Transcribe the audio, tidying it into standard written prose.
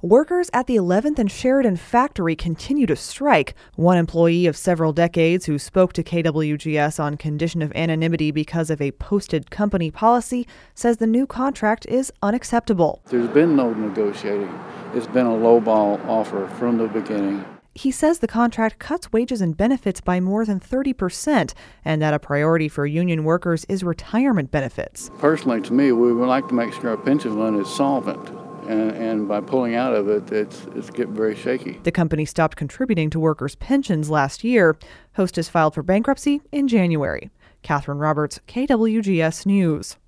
Workers at the 11th and Sheridan factory continue to strike. One employee of several decades who spoke to KWGS on condition of anonymity because of a posted company policy says the new contract is unacceptable. There's been no negotiating. It's been a lowball offer from the beginning. He says the contract cuts wages and benefits by more than 30%, and that a priority for union workers is retirement benefits. Personally, to me, we would like to make sure our pension fund is solvent. And by pulling out of it, it's getting very shaky. The company stopped contributing to workers' pensions last year. Hostess filed for bankruptcy in January. Catherine Roberts, KWGS News.